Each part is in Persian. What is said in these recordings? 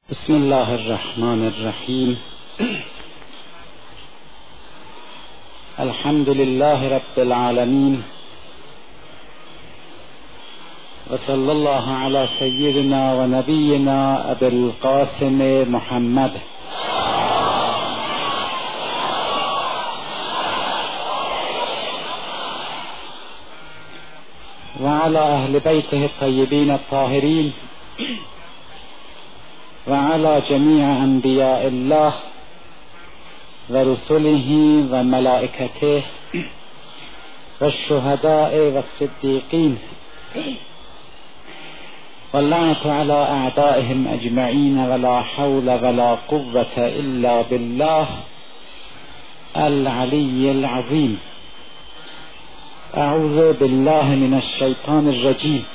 بسم الله الرحمن الرحیم. الحمد لله رب العالمین و صلی الله علی سیدنا و نبینا ابی القاسم محمد و علی اهل بیته الطیبین الطاهرین و علی جمیع انبیاء الله و رسله و ملائکته و الشهداء و الصدیقین و اللعنة علی اعدائهم اجمعین ولا حول ولا قوة الا بالله العلی العظیم. اعوذ بالله من الشیطان الرجیم.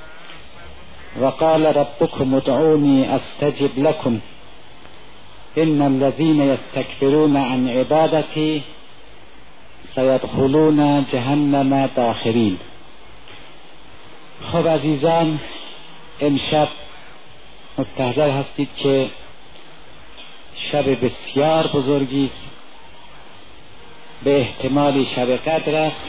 وقال ربكم ادعوني استجب لكم ان الذين يستكبرون عن عبادتي سيدخلون جهنم داخرين. خب عزیزان، امشب مستحضر هستید که شب بسیار بزرگی است، به احتمالی شب قدر است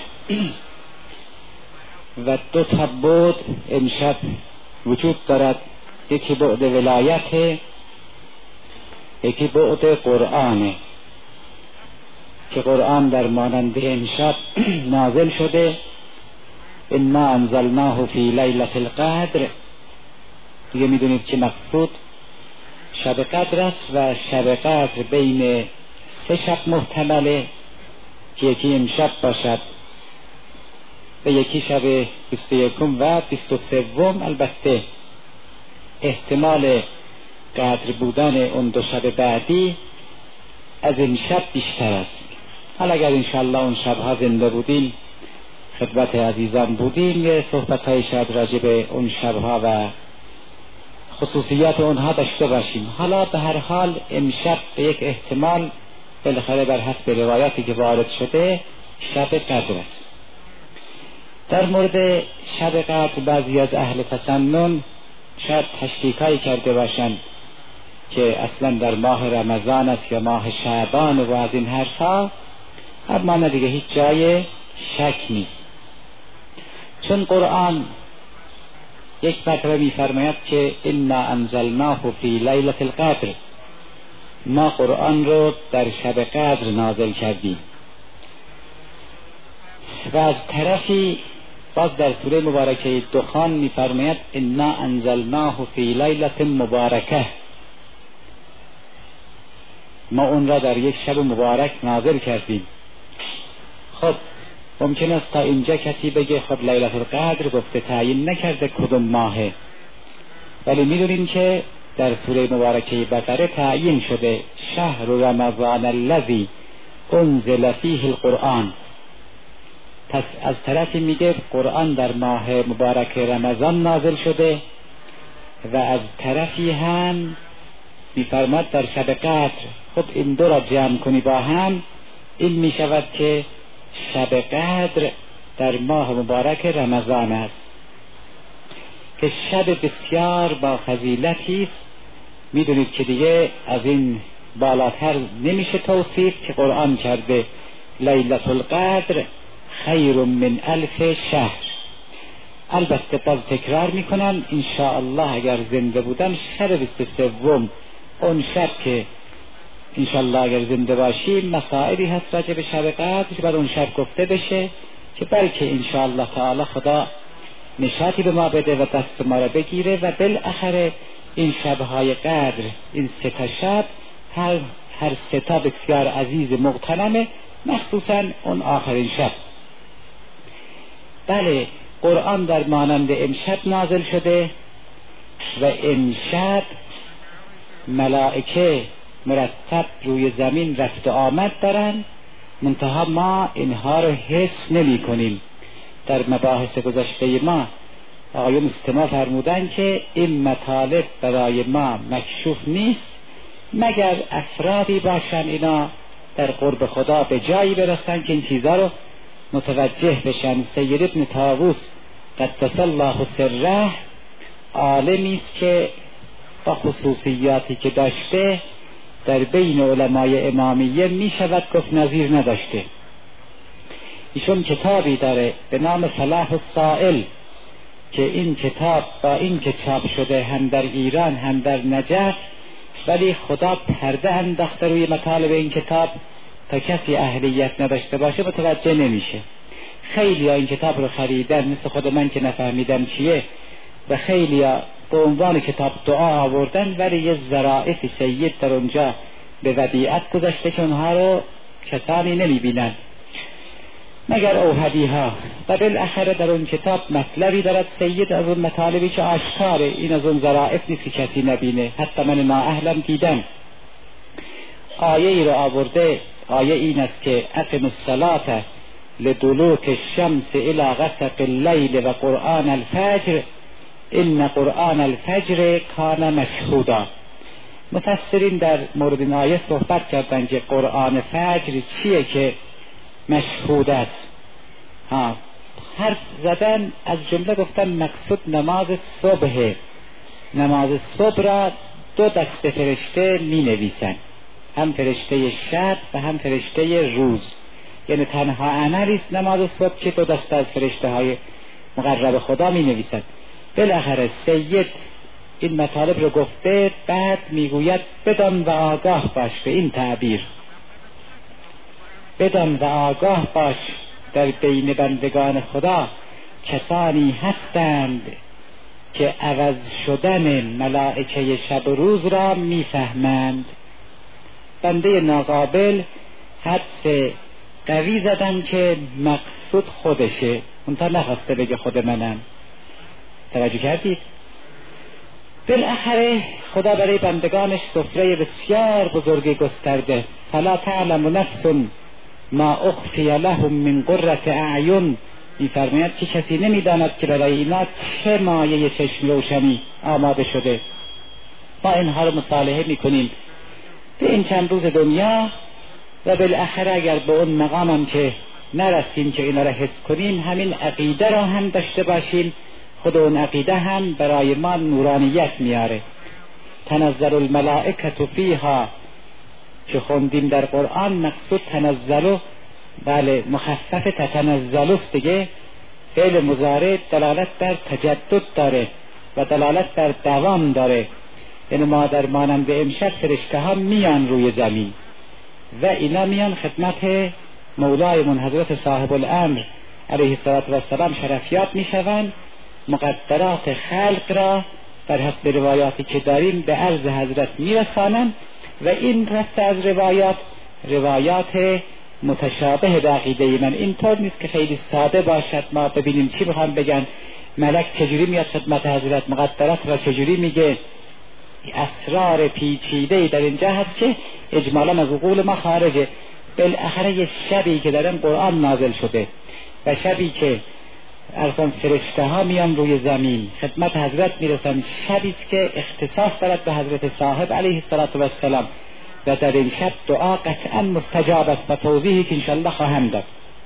و دو تا بعد امشب وجود دارد. یکی بعد ولایت، یکی بعد قرآن که قرآن در مانند امشب نازل شده. انا انزلناه فی لیلة القدر. دیگه میدونید که مقصود شب قدر است و شب قدر بین سه شب محتمله که یکی امشب باشد و یکی شب 21 و 23. البته احتمال قدر بودن اون دو شب بعدی از این شب بیشتر است. حالا اگر انشاءالله اون شبها زنده بودیم، خدمت عزیزان بودیم، یه صحبت‌های شاید راجع به اون شبها و خصوصیات اونها داشته باشیم. حالا به هر حال امشب به یک احتمال بالاخره بر حسب روایاتی که وارد شده شب قدر است. در مورد شب قدر بعضی از اهل تسنن شاید تشکیکایی کرده باشند که اصلا در ماه رمضان است یا ماه شعبان و از این حرفا، اما نه دیگه، هیچ جای شک نیست، چون قرآن یک مرتبه می‌فرماید که انا انزلناه فی لیلة القدر، ما قرآن رو در شب قدر نازل کردیم. و از طرفی باز در سوره مبارکه دخان می‌فرماید انا انزلناه فی لیلة مبارکه، ما اون را در یک شب مبارک نازل کردیم. خب ممکن است تا اینجا کسی بگه خب لیلة القدر گفته، تعیین نکرده کدوم ماهه، ولی می‌دونیم که در سوره مبارکه بقره تعیین شده شهر رمضان الذی انزل فیه القرآن. پس از طرفی میگه قرآن در ماه مبارک رمضان نازل شده و از طرفی هم میفرماد در شب قدر. خب این دو را جمع کنی با هم، این میشود که شب قدر در ماه مبارک رمضان است که شب بسیار با فضیلتی است. میدونید که دیگه از این بالاتر نمیشه توصیف که قرآن کرده لیلة القدر خیر من الف شهر. البته باز تکرار میکنم انشاءالله اگر زنده بودم شب 23 اون شب که انشاءالله اگر زنده باشیم مسائلی هست راجع به شب قدر که بر اون شب گفته بشه، که بلکه انشاءالله تعالی خدا نشاطی به ما بده و دست ما را بگیره و بالاخره این شبهای قدر، این سه تا شب، هر سه تا بسیار عزیز مغتنمه، مخصوصا اون آخرین شب. بله، قرآن در مانند امشب نازل شده و امشب ملائکه مرتب روی زمین رفت و آمد دارن، منتها ما اینها رو حس نمی کنیم. در مباحث گذشته ما آقایون استماع فرمودن که این مطالب برای ما مکشوف نیست مگر افرادی باشن اینا در قرب خدا به جایی برسن که این چیزا رو متوجه بشن. سید ابن طاووس قدس الله سره عالمی است که با خصوصیاتی که داشته در بین علمای امامیه می شود گفت نظیر نداشته. ایشون کتابی داره به نام صلاح السائل که این کتاب با این که چاپ شده هم در ایران هم در نجف، ولی خدا پرده انداخته روی مطالب این کتاب تا کسی اهلیت نداشته باشه متوجه نمیشه. خیلی ها این کتاب رو خریدن، مثل خود من که نفهمیدم چیه، و خیلی ها به عنوان کتاب دعا آوردن، ولی یه ظرائف سید در اونجا به ودیعت گذاشته که اونها رو کسانی نمیبینن مگر اوهدی ها. و بالاخره در اون کتاب مطلبی دارد سید از اون مطالبی که آشکاره، این از اون ظرائف نیست که کسی نبینه، حتی من نااهلم دیدن. آیه ای رو آورده، آیه این است که اقم الصلاة لدلوک الشمس الى غسق اللیل و قرآن الفجر ان قرآن الفجر کان مشهودا. مفسرین در مورد این آیه صحبت کردن که قرآن فجر چیه که مشهود است. حرف زدن، از جمله گفتن مقصود نماز صبح. نماز صبح را دو دسته فرشته می نویسن، هم فرشته شب و هم فرشته روز. یعنی تنها عملی است نماز صبح که دو دسته از فرشته های مقرب خدا می نویسن. بالاخره سید این مطالب رو گفته، بعد میگوید بدان و آگاه باش به این تعبیر، بدان و آگاه باش در بین بندگان خدا کسانی هستند که عوض شدن ملائکه شب و روز را میفهمند. بنده ناقابل حدس قوی زدن که مقصود خودشه، اون تا نخواسته بگه خود منم. توجه کردید؟ بالاخره خدا برای بندگانش سفره بسیار بزرگی گسترده. فلا تعلم نفس ما اخفی لهم من قرة اعین، می‌فرماید که کسی نمی‌داند که برای اینا چه مایه چشم روشنی آماده شده. ما اینها رو مصالحه می‌کنیم به این چند روز دنیا، و بالاخره اگر به اون مقامم که نرسیم که اینا را حس کنیم، همین عقیده را هم داشته باشیم، خود اون عقیده هم برای ما نورانیت میاره. تنزل الملائکه فیها که خوندیم در قرآن، مقصود تنزلو، بله مخفف تتنزل است دیگه. فعل مضارع دلالت بر تجدد داره و دلالت بر دوام داره. یعنی ما در مانند امشب فرشته ها میان روی زمین و اینا میان خدمت مولایمون حضرت صاحب الامر علیه السلام شرفیات میشوند، مقدرات خلق را بر حسب روایاتی که داریم به عرض حضرت میرسانند، و این رسته از روایات متشابه به عقیده من. این طور نیست که خیلی ساده باشد ما ببینیم چی بخوام بگن، ملک چجوری میاد خدمت حضرت، مقدرات را چجوری میگه. اسرار پیچیده‌ای در اینجا هست که اجمالا از عقول ما خارجه. بالاخره یه شبی که در این قرآن نازل شده و شبی که ارسان فرشته ها میان روی زمین خدمت حضرت میرسن، شبی است که اختصاص دارد به حضرت صاحب علیه السلام، و در این شب دعا قطعا مستجاب است و توضیحی که انشاءالله خواهم داد.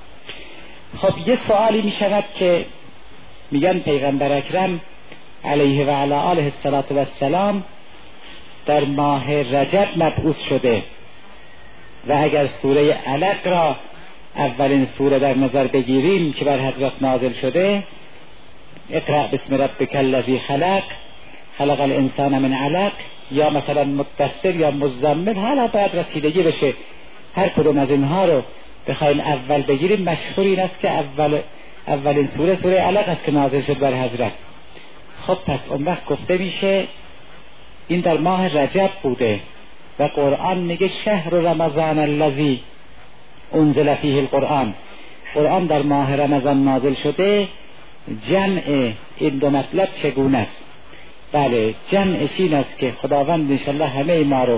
خب یه سوالی میشود که میگن پیغمبر اکرم علیه و علی آله السلام در ماه رجب مبعوث شده، و اگر سوره علق را اولین سوره در نظر بگیریم که بر حضرت نازل شده، اقرأ بسم ربک الذی خلق خلق الانسان من علق، یا مثلا مدثر یا مزمل، حالا باید رسیدگی بشه هر کدوم از اینها رو بخوایم اول بگیریم. مشهور این است که اولین سوره علق است که نازل شد بر حضرت. خب پس اون وقت گفته میشه این در ماه رجب بوده، و قرآن میگه شهر رمضان الذی انزل فیه القرآن، قرآن در ماه رمضان نازل شده. جمع این دو مطلب چگونه است؟ بله جمعش این است که خداوند انشالله همه ما رو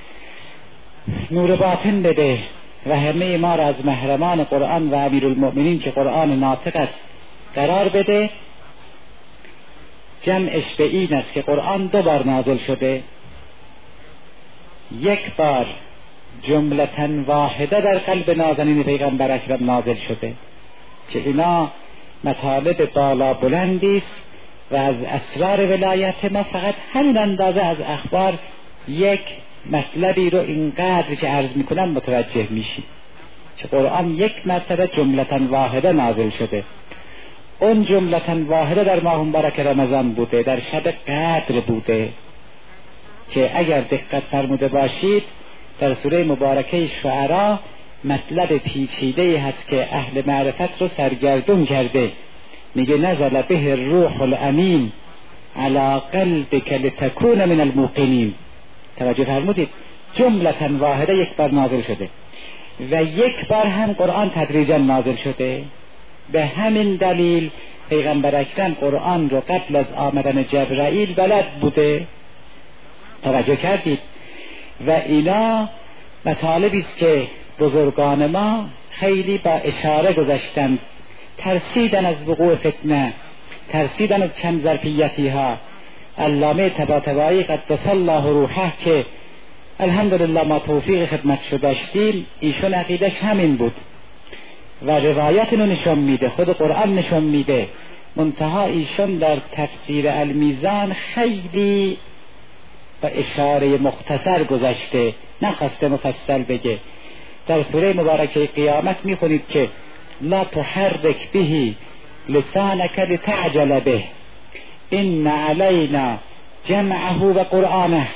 نور باطن بده و همه ما را از محرمان قرآن و امیرالمؤمنین که قرآن ناطق است قرار بده. جمعش به این است که قرآن دو بار نازل شده، یک بار جملةً واحده در قلب نازنین پیغمبر اکرم نازل شده که اینا مطالب بالا بلندی است و از اسرار ولایت ما فقط همین اندازه از اخبار یک مطلبی رو اینقدر که عرض میکنم متوجه میشی که قرآن یک مرتبه جملةً واحده نازل شده. اون جملةً واحده در ماه مبارک رمضان بوده، در شب قدر بوده که اگر دقت فرموده باشید در سوره مبارکه شعراء مطلب پیچیده هست که اهل معرفت رو سرگردون کرده. میگه نزل به الروح الامین علی قلبک لتکون من الموقنین. توجه فرمودید؟ جملةً واحده یک بار نازل شده و یک بار هم قرآن تدریجا نازل شده. به همین دلیل پیغمبر اکرم قرآن رو قبل از آمدن جبرائیل بلد بوده. توجه کردید؟ و اینا مطالبی است که بزرگان ما خیلی با اشاره گذاشتند، ترسیدن از وقوع فتنه، ترسیدن از کم ظرفیتی ها. علامه طباطبایی قدس الله روحه که الحمدلله ما توفیق خدمتشو داشتیم، ایشون عقیدش همین بود و روایت اینو نشون میده، خود قرآن نشون میده. منتها ایشون در تفسیر المیزان خیلی با اشاره مختصر گذشته، نخواسته مفصل بگه. در سوره مبارکه قیامت میخونید که لا تحرک به لسانک لتعجل به ان علینا جمعه و قرآنه.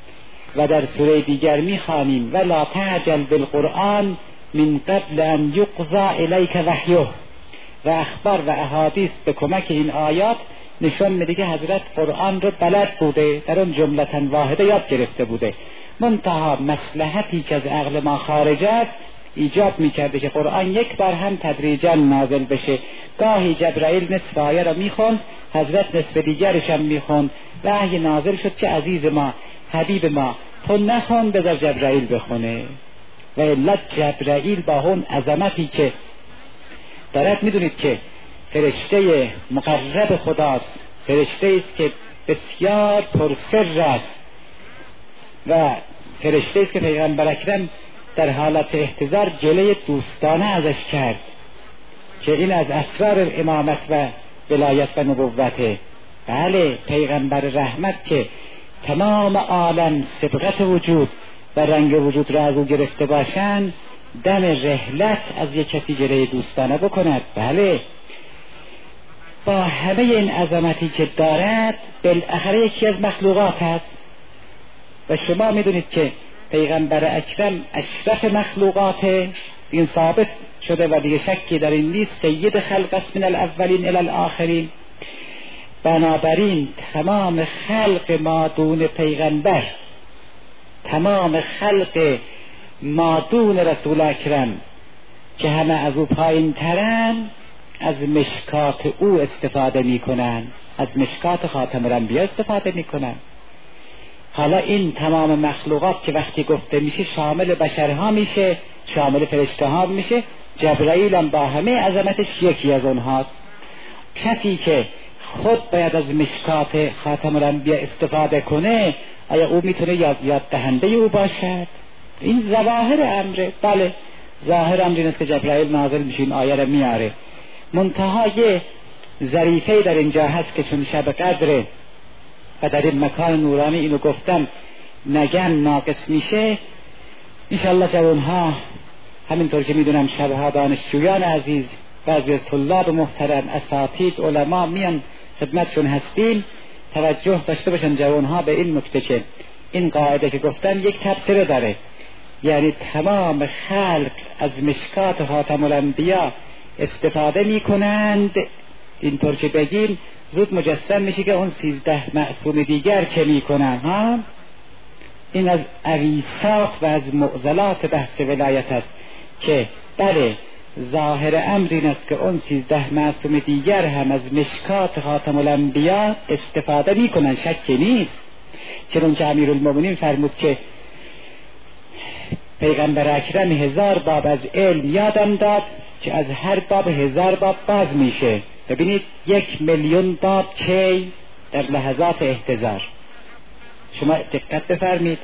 و در سوره دیگر میخوانیم ولا تعجل بالقرآن من قبل ان یقضى الیک وحیه. و اخبار و احادیث به کمک این آیات نشون میده که حضرت قرآن رو بلد بوده، در اون جملةً واحده یاد گرفته بوده. منتها مصلحتی که از عقل ما خارج است ایجاب میکرده که قرآن یک بار هم تدریجا نازل بشه. گاهی جبرائیل نصف آیه را میخوند، حضرت نصف دیگرش هم میخوند. وحی نازل شد که عزیز ما، حبیب ما، تو نخوان بذار جبرائیل بخونه. و علت جبرائیل با اون عظمتی که دارد، میدونید که فرشته مقرب خداست، فرشته است که بسیار پرسر است و فرشته است که پیغمبر اکرم در حالت احتضار جلوه دوستانه ازش کرد که این از اسرار امامت و ولایت و نبوته. بله، پیغمبر رحمت که تمام عالم سبقت وجود و رنگ وجود را از او گرفته باشند، دم رحلت از یک کسی جلوه دوستانه بکند. بله، با همه این عظمتی که دارد بالاخره یکی از مخلوقات است و شما میدونید که پیغمبر اکرم اشرف مخلوقات، این ثابت شده و دیگه شکی در این نیست، سید خلق است من الاولین الی الاخرین. بنابراین تمام خلق مادون پیغمبر، تمام خلق مادون رسول اکرم که همه از او پایین ترن، از مشکات او استفاده میکنن، از مشکات خاتم الانبیا استفاده میکنن. حالا این تمام مخلوقات که وقتی گفته میشه شامل بشرها میشه، شامل فرشته ها میشه. جبرائیل هم با همه عظمتش یکی از اونهاست. کسی که خود باید از مشکات خاتم الانبیا استفاده کنه، آیا او میتونه یاد دهنده او باشد؟ این ظواهر امره. بله، ظاهر امر این است که جبرائیل نازل میشه این آیه رو میاره. منتها یه ظریفه در اینجا هست که چون شب قدره و در این مکان نورانی اینو گفتم نگن ناقص میشه. انشالله جوانها، همینطور که میدونم شبها دانشجویان عزیز، بعضی از طلاب محترم، اساتید، علما میان خدمتشون هستیم، توجه داشته باشن جوانها به این نکته که این قاعده که گفتم یک تفسیر داره. یعنی تمام خلق از مشکات خاتم الانبیا استفاده میکنند. اینطور که بگیم زود مجسم میشه که اون 13 معصوم دیگر چه میکنن ها؟ این از اویساق و از معضلات بحث ولایت است که بله، ظاهر امر این است که اون 13 معصوم دیگر هم از مشکات خاتم الانبیا استفاده میکنن، شکی نیست. چون که امیرالمومنین فرمود که پیغمبر اکرم 1000 باب از علم یادم داد که از هر باب 1000 باب باز میشه. ببینید 1,000,000 باب کی در لحظات احتضار. شما دقت بفرمید.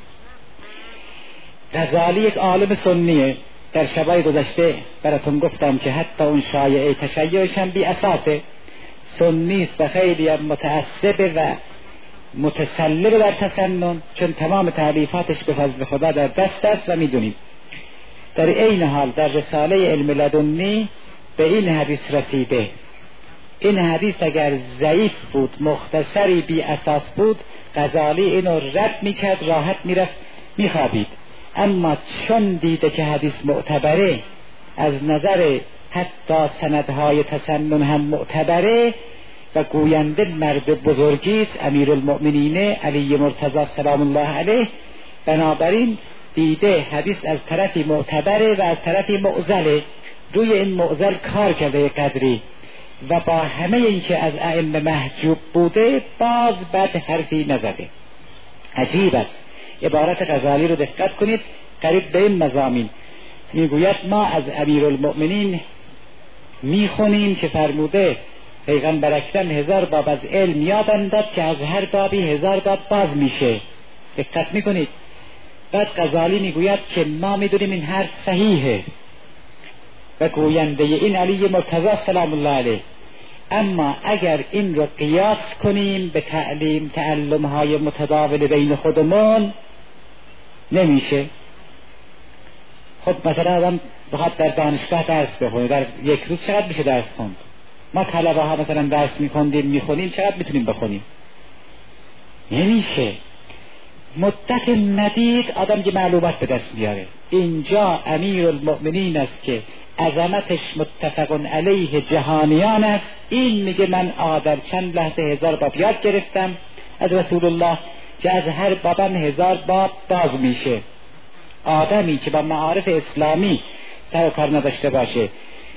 غزالی یک عالم سنیه، در شبای گذشته براتون گفتم که حتی اون شایعه تشیعش هم بی اساسه. سنی است و خیلی هم متعصب و متسلب در تسنن، چون تمام تألیفاتش به فضل خدا در دست است و میدونیم. در این حال در رساله علم لدنی به این حدیث رسیده. این حدیث اگر ضعیف بود، مختصری بی اساس بود، غزالی اینو رد میکرد، راحت میرفت میخوابید. اما چون دیده که حدیث معتبره، از نظر حتی سندهای تسنن هم معتبره و گوینده مرد بزرگی است، امیرالمؤمنین علی مرتضی سلام الله علیه، بنابراین دیده حدیث از طرفی معتبره و از طرفی معضله، روی این معضل کار کرده قدری و با همه این که از ائمه محجوب بوده باز بد حرفی نزده. عجیب است. عبارت غزالی رو دقت کنید، قریب به این مضامین میگوید ما از امیرالمؤمنین میخونیم که فرموده پیغمبر اکرم 1000 باب از علم یاد انداد که از هر بابی 1000 باب باز میشه. دقت میکنید. بعد غزالی میگوید که ما میدونیم این حرف صحیحه و گوینده این علی مرتضی سلام الله علیه، اما اگر این رو قیاس کنیم به تعلم های متداول بین خودمون نمیشه. خب مثلا آدم بخواد در دانشگاه درس بخونه، در یک روز چقدر میشه درس خوند؟ ما طلبه ها مثلا درس میخونیم چقدر میتونیم بخونیم؟ نمیشه. مدت مدید آدم که معلومات به دست بیاره. اینجا امیرالمؤمنین است که عظمتش متفق علیه جهانیان است. این میگه من در چند لحظه 1000 باب یاد گرفتم از رسول الله که از هر بابم 1000 باب باز میشه. آدمی که با معارف اسلامی سر و کار نداشته باشه،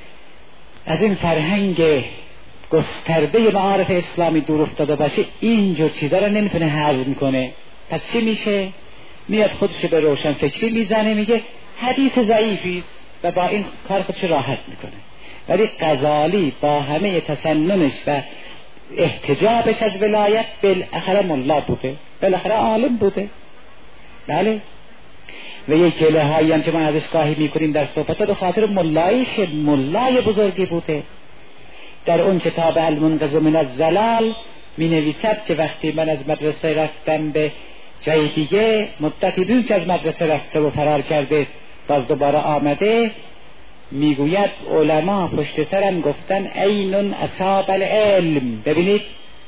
از این فرهنگ گسترده معارف اسلامی دور افتاده باشه، اینجور چیزا رو نمیتونه هضم کنه. پس چی میشه؟ میاد خودش به روشن فکری میزنه، میگه حدیث ضعیفی است و با این کار خودش راحت میکنه. ولی غزالی با همه تسننش و احتجابش از ولایت بالاخره ملا بوده، بالاخره عالم بوده. بله. و یک جلهایی هم که ما ازش گاهی میکنیم در صحبت به خاطر ملای بزرگی بوده. در اون کتاب المنقذ من الضلال می نویسد که وقتی من از مدرسه رفتم به جای دیگه، مدتی دون که از مدرسه رفته و فرار کرده باز دوباره آمده، میگوید علما پشت سرم گفتن اینون اصاب العلم. ببینید،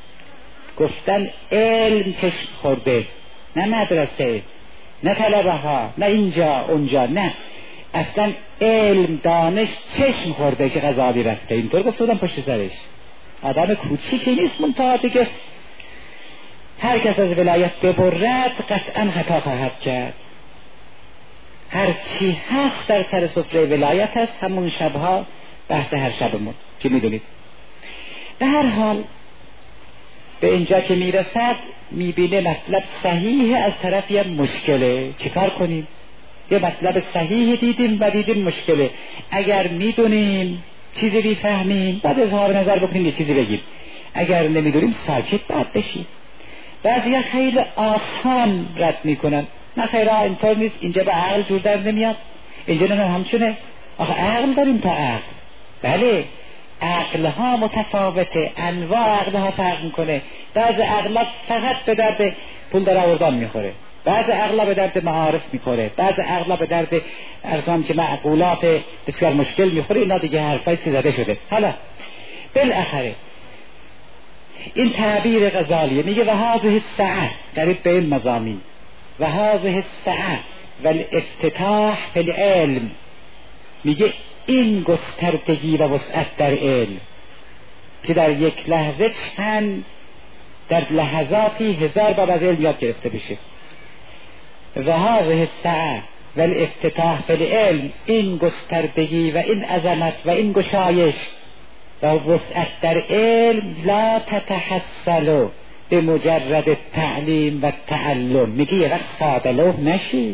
گفتن علم چشم خورده، نه مدرسه، نه طلبه ها، نه اینجا اونجا، نه اصلا علم دانش چشم خورده که غزالی رفته. اینطور گفته بودم پشت سرش. آدم کوچیکی نیست، منتها دیگه هر کس از ولایت ببرد قطعا خطا خواهد کرد. هر چی هست در سر سفره ولایت هست، همون شبها بحث هر شبمون که میدونید. به هر حال به اینجا که میرسد میبینه مطلب صحیح، از طرفی هم مشکله. چیکار کنیم؟ یه مطلب صحیح دیدیم و دیدیم مشکله. اگر میدونیم چیزی بیفهمیم بعد اظهار نظر بکنیم، یه چیزی بگیم. اگر نمیدونیم ساکت بعد بشیم. بعضی خیلی آسان رد میکنن. نه خیره اینطور نیست، اینجا به عقل جور در نمیاد، اینجا نه همچونه. آخه عقل داریم تا عقل. بله، عقل ها متفاوته، انواع عقل ها فرق میکنه. بعض عقل ها فقط به درد پول در آوردن میخوره، بعض عقل ها به درد معارف میخوره، بعض عقل ها به درد ارزام که معقولات بسیار مشکل میخوره. اینا دیگه حرفای زده شده. حالا بالاخره این تعبیر غزالیه، میگه و هذه السعه، قریب به این مضامین، و هذه السعه و الافتتاح فی العلم، میگه این گستردگی و وسعت در علم که در یک لحظه در لحظاتی 1000 باب از علم یاد گرفته بشه. و هذه السعه و الافتتاح فی العلم، این گستردگی و این عظمت و این گشایش و وسعت در علم لا تتحصل به مجرد تعلیم و تعلم. میگه یه وقت ساده لوح نشی،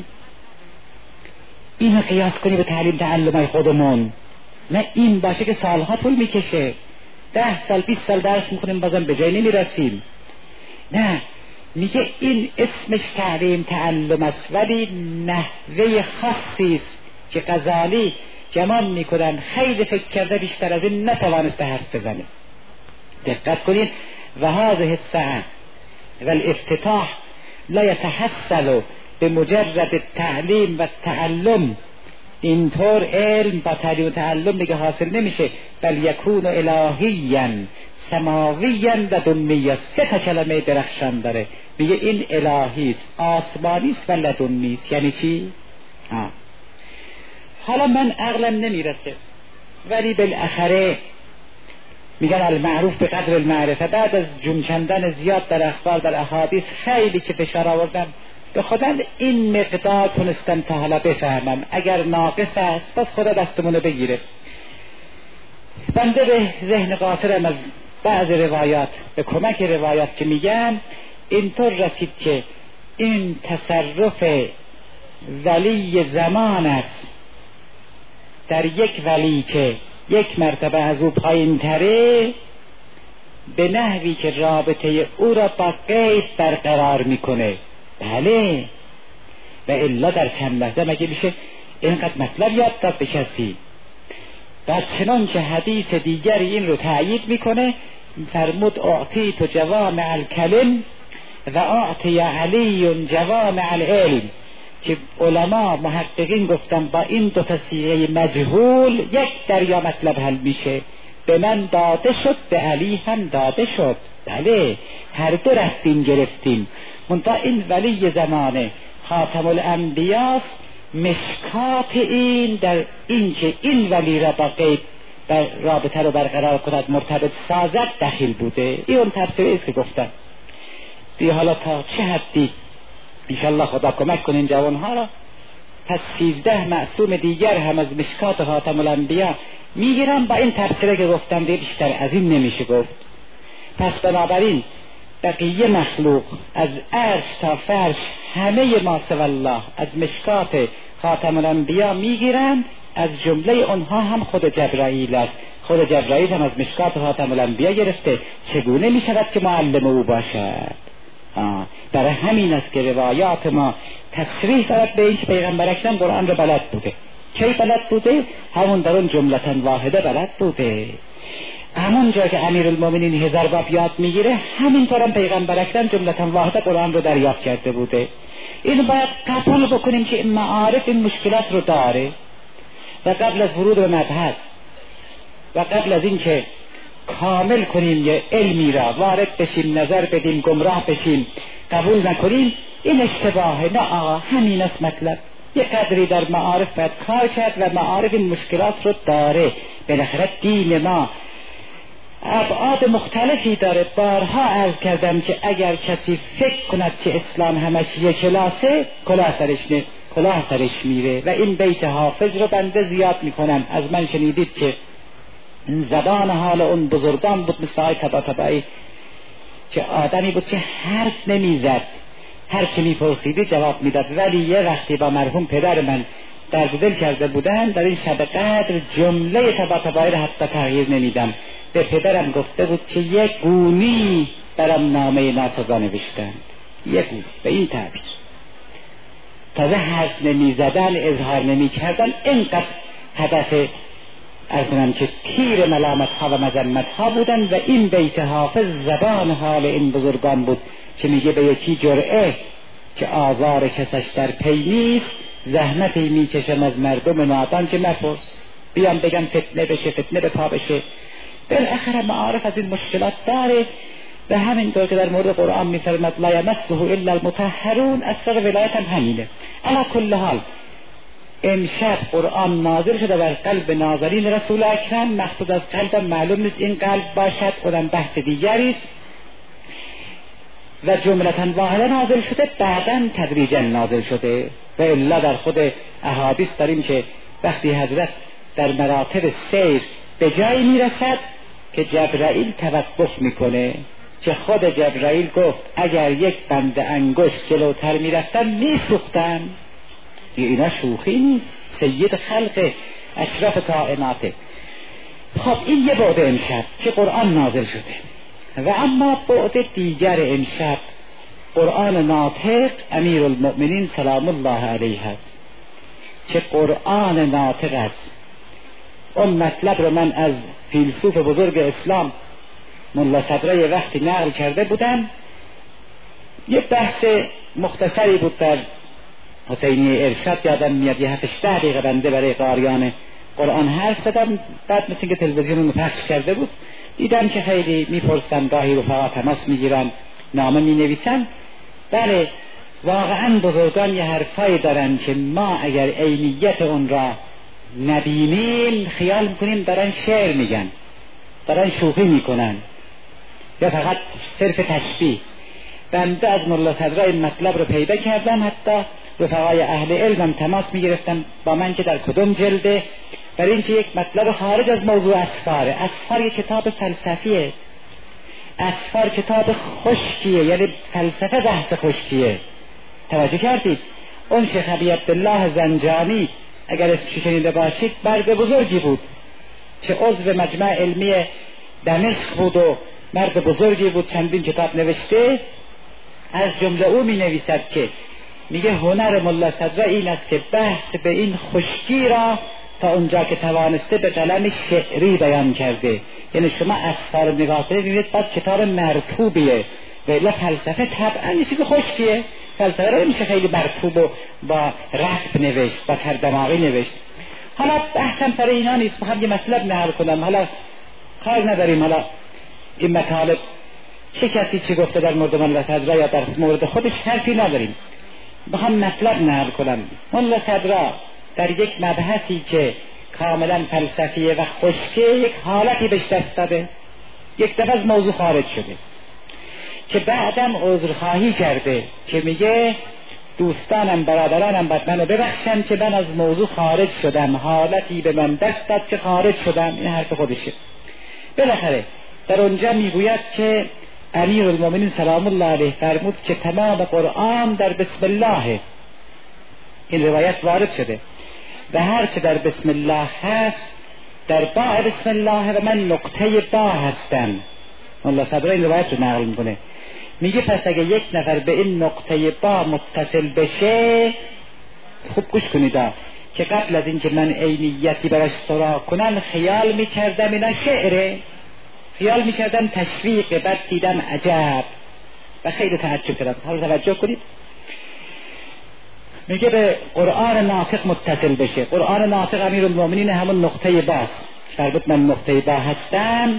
اینو قیاس کنی به تعلیم تعلمای خودمون، نه این باشه که سالها طول میکشه، 10 سال 20 سال درس میکنیم بازم به جای نمیرسیم. نه، میگه این اسمش تعلیم تعلم است، ولی نحوه خاصی است که غزالی گمان میکنن خیلی فکر کرده بیشتر از این نتوانسته حرف بزنه. دقت کنید. و هذه السعه و الافتتاح لا يتحصل بمجرد التعلیم و تعلم. اینطور علم با تعلیم و تعلم دیگه حاصل نمیشه، بل یکون الهیا سماویا لدنیا. 3 کلمه درخشان داره، میگه این الهی است، آسمانی است و لدنی است. یعنی چی؟ حالا من عقلم نمیرسه، ولی بالاخره میگن المعروف به قدر المعرفه. بعد از جمچندن زیاد در اخبار در احادیث خیلی که فشار آوردم، به خدا این مقدار تونستم تا حالا بفهمم. اگر ناقص است پس خدا دستمونو بگیره. بنده به ذهن قاصرم از بعض روایات به کمک روایات که میگن اینطور رسید که این تصرف ولی زمان است در یک ولی که یک مرتبه از او پایین تره، به نحوی که رابطه او را با غیب برقرار میکنه. بله، و الا در چند لحظه مگه میشه اینقدر مطلب یاد داد به کسی؟ و چنانچه حدیث دیگری این رو تأیید میکنه، فرمود اعطیت جوامع الکلم و اعطی علی جوامع العلم، که علما محققین گفتن با این 2 صیغه مجهول 1 دریا مطلب حل میشه. به من داده شد، به علی هم داده شد. بله، هر 2 رفتیم گرفتیم. منتها این ولی زمانه خاتم الانبیاست، مشکات این در این که این ولی را با غیب در رابطه رو برقرار کند، مرتبط سازد، دخیل بوده. این اون تفسیری است که گفتن. دیگه حالا تا چه حدی انشالله خدا کمک کنین جوانها را. پس 13 معصوم دیگر هم از مشکات خاتم الانبیا میگیرن. با این تفسیری که گفتم دیگه بیشتر از این نمیشه گفت. پس بنابراین بقیه مخلوق از عرش تا فرش همه ما سوی الله از مشکات خاتم الانبیا میگیرن. از جمله اونها هم خود جبرائیل است. خود جبرائیل هم از مشکات خاتم الانبیا گرفته. چگونه میشود که معلم او باشد؟ برای همین است که روایات ما تصریح دارد به این که پیغمبر اکرم قرآن رو بلد بوده. کی بلد بوده؟ همون در اون جملةً واحده بلد بوده. همون جا که امیرالمومنین 1000 باب یاد میگیره، همینطور هم پیغمبر اکرم جملةً واحده قرآن رو دریافت کرده بوده. این باید قبول بکنیم که این معارف این مشکلات رو داره. و قبل از ورود به مبحث و قبل از این که کامل کنیم یه علمی را وارد بشیم، نظر بدیم، گمراه بشیم، قبول نکنیم، این اشتباهه. نه آقا، همین است مطلب. یه قدری در معارف باید کار کرد و معارف این مشکلات رو داره. بالاخره دین ما ابعاد مختلفی داره. بارها عرض کردم که اگر کسی فکر کند که اسلام همش یک کلاسه، کلاه سرش میره. و این بیت حافظ رو بنده زیاد میکنم. از من شنیدید که زبان حال اون بزرگان بود، مثل آقای طباطبایی، که آدمی بود که حرف نمیزد، هر که میپرسیدی جواب میداد. ولی یه وقتی با مرحوم پدر من درد دل کرده بودن، در این شب قدر جمله طباطبایی رو حتی تغییر نمیدم. به پدرم گفته بود که یک گونی برام نامه ناسزا نوشتند، یک گونی، به این تعبیر. تازه حرف نمیزدن، اظهار نمیکردن. اینقدر هدف ارزم که تیر ملامت ها و مذمت ها بودن. و این بیت حافظ زبان حال این بزرگان بود که میگه به یکی جرعه که آزار کسش در پی نیست، زحمتی میکشم از مردم نادان که نپرس. بیان بگم فتنه بشه، فتنه به پا بشه. بالاخره معارف از این مشکلات داره. و همین طور که در مورد قرآن میفرماد لا یمسه الا المطهرون، اصل ولایت هم همینه. علی کل حال امشب قرآن نازل شده بر قلب ناظرین رسول اکرم. مقصود از قلب معلوم نیست این قلب باشد، اونم بحث دیگری است. و جملةً واحده نازل شده، بعداً تدریجاً نازل شده. و الا در خود احادیث داریم که وقتی حضرت در مراتب سیر به جایی میرسد که جبرائیل توقف میکنه، که خود جبرائیل گفت اگر یک بند انگشت جلوتر میرفتن میسوختن. اینا شوخی نیست، سید خلق اشرف کائناته. خب این یه بعد امشب که قرآن نازل شده. و اما بعد دیگر امشب قرآن ناطق امیرالمؤمنین سلام الله علیه است، که قرآن ناطق است. اون مطلب رو من از فیلسوف بزرگ اسلام ملا صدرا یه وقتی نقل کرده بودن، یه بحث مختصری بود در حسینی ارشاد، یادم میاد یه 7-8 دقیقه بنده برای قاریان قرآن حرف زدم، بعد مثل که تلویزیون رو پخش کرده بود، دیدم که خیلی میپرسن، گاهی رفقا تماس میگیرن، نامه مینویسن. بله واقعا بزرگان یه حرفایی دارن که ما اگر عینیت اون را نبینیم خیال میکنیم دارن شعر میگن، دارن شوخی میکنن یا فقط صرف تشبیه. بنده از ملا صدرا این مطلب رو پیدا کردم، حتی رفقای اهل علمم تماس میگرفتن با من که در کدوم جلده، برای اینکه یک مطلب خارج از موضوع اسفاره. اسفار یک کتاب فلسفیه، اسفار کتاب خشکیه، یعنی فلسفه بحث خشکیه. توجه کردید؟ اون شیخ ابی عبدالله زنجانی اگر اسمش شنیده باشید مرد بزرگی بود، چه عضو مجمع علمی دمشق بود و مرد بزرگی بود، چندین کتاب نوشته. از جمله او می نویسد که میگه هنر ملا صدرا این است که بحث به این خشکی را تا اونجا که توانسته به قلم شعری بیان کرده. یعنی شما اسفار نگاه کنید میبینید باز کتاب مرطوبیه، ولی فلسفه طبعا یه چیز خشکیه، فلسفه را نمیشه خیلی مرطوب و با رسم نوشت، با تردماغی نوشت. حالا بحثم سر اینا نیست، میخوام یه مطلب نقل کنم، حالا کار نداریم حالا این مطالب چه کسی چی گفته در مورد ملا صدرا یا در مورد خودش حرفی نداریم. میخوام مطلب نقل کنم. ملا صدرا در یک مبحثی که کاملا فلسفیه و خشکه یک حالتی بهش دست داده، یک دفعه از موضوع خارج شده که بعدم عذرخواهی کرده که میگه دوستانم برادرانم باید منو ببخشن که من از موضوع خارج شدم، حالتی به من دست داد که خارج شدم. این حرف خودشه. بالاخره در اونجا میگوید که امیرالمومنین سلام الله علیه فرمود که تمام قرآن در بسم الله، این روایت وارد شده، و هر چه در بسم الله هست در با بسم الله و من نقطه با هستم. ملا صدرا این روایت رو نقل میکنه، میگه پس اگه یک نفر به این نقطه با متصل بشه، خوب گوش کنید که قبل از اینکه من عینیتی براش سراغ کنم خیال میکردم اینا شعره، خیال میکردم تشویق، بعد دیدم عجب و خیلی تعجب کردم. حالا توجه کنید، میگه به قرآن ناطق متصل بشه. قرآن ناطق امیرالمومنین همون نقطه باست، فرمود من نقطه با هستم،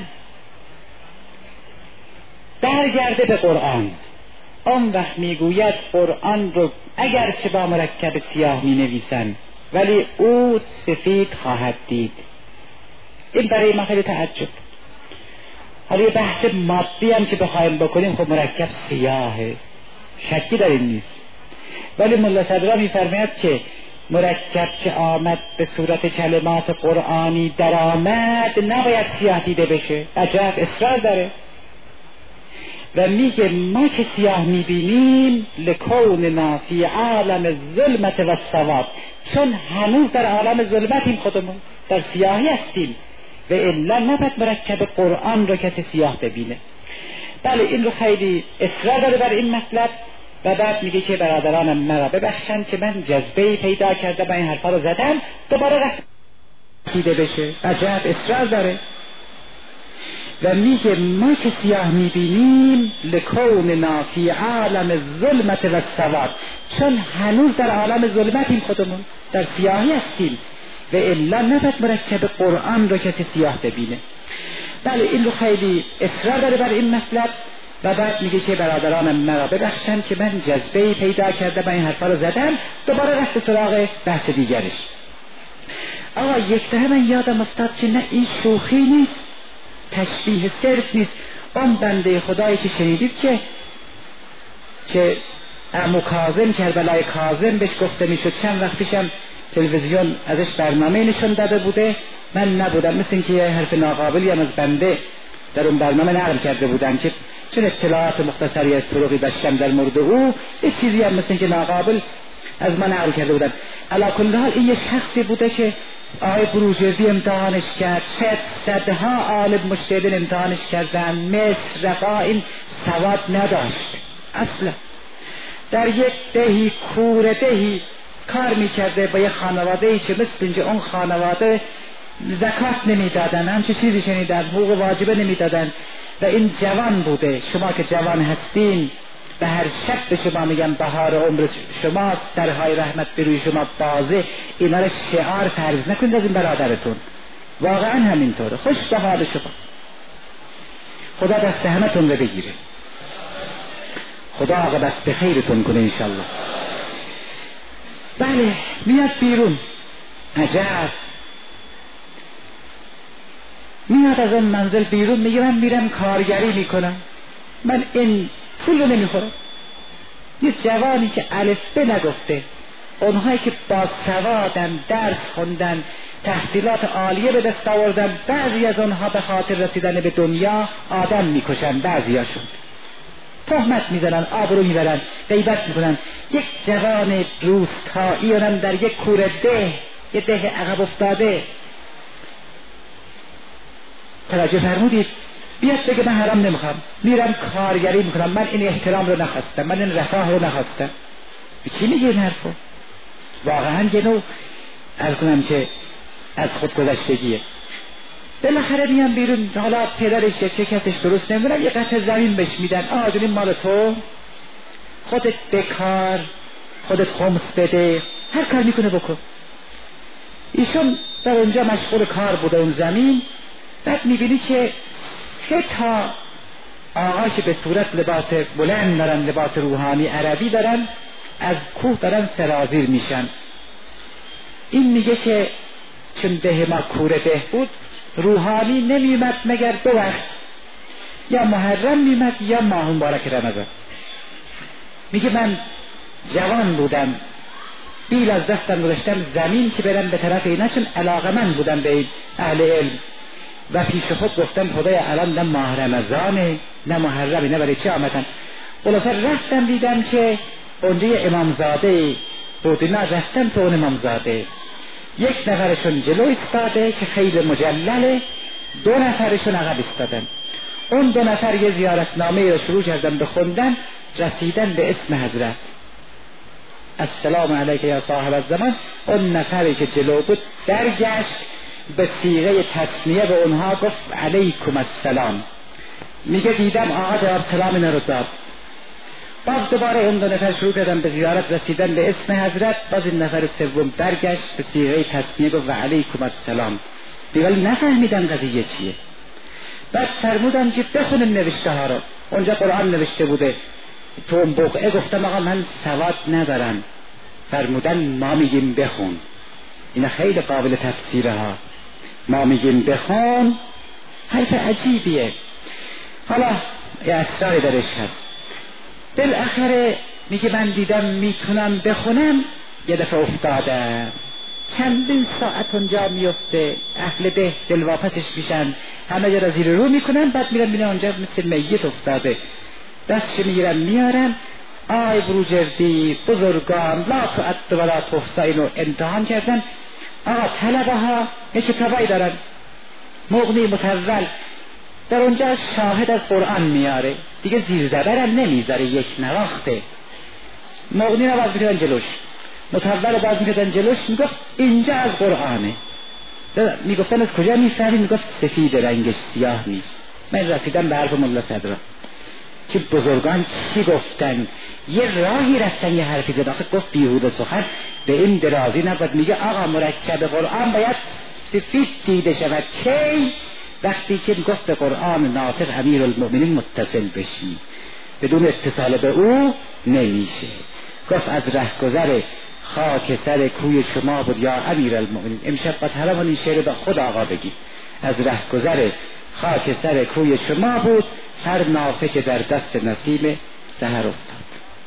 برگرده به قرآن. اون وقت میگوید قرآن رو اگرچه با مرکب سیاه می نویسن ولی او سفید خواهد دید. این برای ما خیلی تعجب. حالا یه بحث مادی هم که بخوایم بکنیم خب مرکب سیاهه، شکی در این نیست، ولی ملا صدرا میفرماید که مرکب که آمد به صورت کلمات قرآنی در آمد نباید سیاه دیده بشه. عجب اصرار داره و میگه ما که سیاه میبینیم لکوننا فی عالم الظلمت و السواد، چون هنوز در عالم ظلمتیم، خودمون در سیاهی هستیم و الا نباید مرکب قرآن رو کسی سیاه ببینه. بله این رو خیلی اصرار داره بر این مطلب و بعد میگه که برادرانم مرا ببخشن که من جذبه پیدا کرده و این حرفا رو زدم، دوباره رفت دیده بشه. عجب اصرار داره و میگه ما که سیاه میبینیم لکوننا فی عالم الظلمت و السواد، چون هنوز در عالم ظلمتیم، خودمون در سیاهی هستیم و الا نباید مرکب قرآن رو کسی سیاه ببینه. بله این رو خیلی اصرار داره بر این مطلب و بعد میگه که برادرانم مرا ببخشن که من جذبه پیدا کرده و این حرفا رو زدم، دوباره رفت سراغ بحث دیگرش. آقا یک دفعه من یادم افتاد که نه این شوخی نیست، تشبیه صرف نیست. اون بنده خدایی که شنیدید که عمو کاظم کربلای کاظم بهش گفته میشد، چند وقت پیشم تلویزیون ازش برنامه نشون داده بوده، من نبودم، مثل اینکه یه حرف ناقابلی هم از بنده در اون برنامه نقل کرده بودن که چون اطلاعات مختصری از طرقی داشتم در مورد او، یه چیزی هم مثل اینکه ناقابل از من نقل کرده بودن. علی کل حال این یه شخصی بوده که آقای بروجردی امتحانش کرد، صدها عالم مجتهدین امتحانش کردن، مصر رفا این سواد نداشت اصلا. در یک دهی کوره دهی کار میکرده با یه خانوادهی که مثل اینجا اون خانواده زکات نمیدادن، همچه چیزی شنیدن، حقوق واجبه نمیدادن، و این جوان بوده. شما که جوان هستین به هر شب به شما میگم بهار عمر شماست، درهای رحمت به روی شما بازه. اینا رو شعار فرض نکنید از این برادرتون، واقعا همینطوره. خوش به حال شما، خدا دست همتون رو بگیره، خدا عاقبت به خیرتون کنه انشالله. بله میاد بیرون، عجب، میاد از اون منزل بیرون، میگه من میرم کارگری میکنم، من این پول رو نمیخورم. یه جوانی که الف ب نگفته، اونهایی که با سوادن، درس خوندن، تحصیلات عالیه به دست آوردن، بعضی از اونها به خاطر رسیدن به دنیا آدم میکشن، بعضیاشون تهمت میزنن، آبرو میبرن، غیبت میکنن. یک جوان روستایی اونم در یک کوره ده، یه ده عقب افتاده، توجه فرمودید، بیاد بگه من حرام نمیخوام، میرم کارگری میکنم، من این احترام رو نخواستم، من این رفاه رو نخواستم. به چی میگه این حرفو؟ واقعا یه نوع عرض کنم که از خودگذشتگیه. بالاخره میان بیرون، حالا پدرش چه کسش درست نمیدونم، یه قطع زمین بهش میدن، آجونی مال تو، خودت بکار، خودت خمس بده، هر کار میکنه بکن. ایشون در اونجا مشغول کار بوده اون زمین. بعد میبینی که 3 تا آقاش به صورت لباس بلند دارن، لباس روحانی عربی دارن، از کوه دارن سرازیر میشن. این میگه که چون ده ما کوره ده بود، روحانی نمیمد مگر 2 وقت، یا محرم میمد یا ماه مبارک رمضان. میگه من جوان بودم، بیل از دستم گذاشتم زمین که برم به طرف اینا، چون علاقمند بودم به اهل علم و پیش خود گفتم خدای الان نه ماه رمضانه نه محرمه، نه برای چه آمدن. خلاصه رفتم دیدم که اونجا امامزاده بود، نه رفتم تو اون امامزاده، 1 نفرشون جلو ایستاده که خیلی مجلله، 2 نفرشون عقب ایستادن. اون 2 نفر یه زیارتنامه رو شروع کردن به خوندن، رسیدن به اسم حضرت، السلام علیک یا صاحب الزمان. اون نفری که جلو بود درگشت به صیغه تسمیه به اونها گفت علیکم السلام. میگه دیدم آقا جواب سلام اینا رو داد. باز دوباره اون 2 نفر شروع کردن به زیارت، رسیدن به اسم حضرت، باز این نفر سوم برگشت به صیغه تسمیه گفت علیکم السلام. دیگه نفهمیدن قضیه چیه. بعد فرمودن که بخونیم نوشته ها رو. اونجا قرآن نوشته بوده تو اون بقعه. گفتم آقا من سواد ندارم. فرمودن ما میگیم بخون. اینا خیلی قابل تفسیره ها. ما میگیم بخون حرف عجیبیه. حالا یه اسراری درش هست. بالاخره میگه من دیدم میتونم بخونم، یه دفعه افتادم. چندین ساعت اونجا میفته، اهل ده دلواپسش میشن، همه جا را زیر رو میکنن، بعد میرن میرن اونجا مثل میت افتاده، دستش میگیرن میارن. آی بروجردی بزرگان لا تعد ولا تحصی اینو امتحان کردن. آقا طلبه ها یه کتابایی دارن، مغنی متول، در اونجا شاهد از قرآن میاره، دیگه زیر زبرم نمیذاره، یک نواخته. مغنی رو باز میکردن جلوش، متول باز میکردن جلوش، میگفت اینجا از قرآنه. میگفتن از کجا میفهمی؟ میگفت سفید رنگش سیاه نیست. من رسیدم به حرف ملا صدرا که بزرگان چی گفتن، یه راهی رفتن یه حرفی زد. آخه گفت بیهوده سخن به این درازی نبود. میگه آقا مرکب قرآن باید سفید دیده شود. کی؟ وقتی که گفت به قرآن ناطق امیرالمؤمنین متصل بشی، بدون اتصال به او نمیشه. گفت از رهگذر خاک سر کوی شما بود یا امیرالمؤمنین. امشب با طرف این شعر با خود آقا بگی، از رهگذر خاک سر کوی شما بود هر نافه که در دست نسیم سحر افتاد.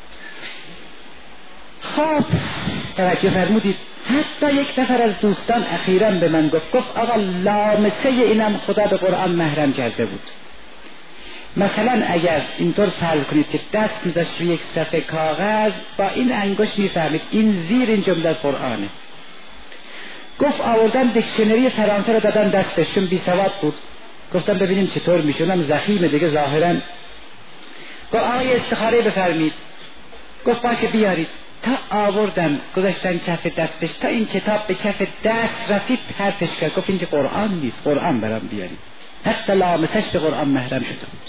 خب توجه فرمودید. حتی یک نفر از دوستان اخیراً به من گفت آقا لامسه اینم خدا به قرآن محرم کرده بود. مثلا اگر اینطور فرض کنید که دست میذاشت روی یک صفحه کاغذ، با این انگشت میفهمید این زیر این جمله قرآنه. گفت آوردن دیکشنری فرانسه رو دادن دستش، چون بی سواد بود. گفتم ببینیم چطور میشه، اونم ضخیمه دیگه ظاهرا. گفت آقای استخاره بفرمید. گفت باشه بیارید. تا آوردن گذاشتن کف دستش، تا این کتاب به کف دست رسید پرتش کرد. گفت این که قرآن نیست، قرآن برام بیارید. حتی لامسش به قرآن محرم شده بود.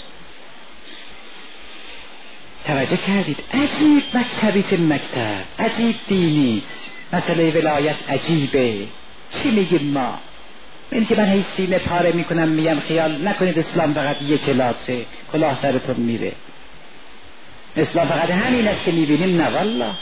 توجه کردید؟ عجیب مکتبی که مکتب، عجیب دینیست. مسئله ولایت عجیبه. چی میگیم ما؟ این که من هی سینه پاره میکنم میگم خیال نکنید اسلام فقط یک کلاسه، کلاه سرتون میره. اسلام فقط همین است که میبینیم؟ نه والله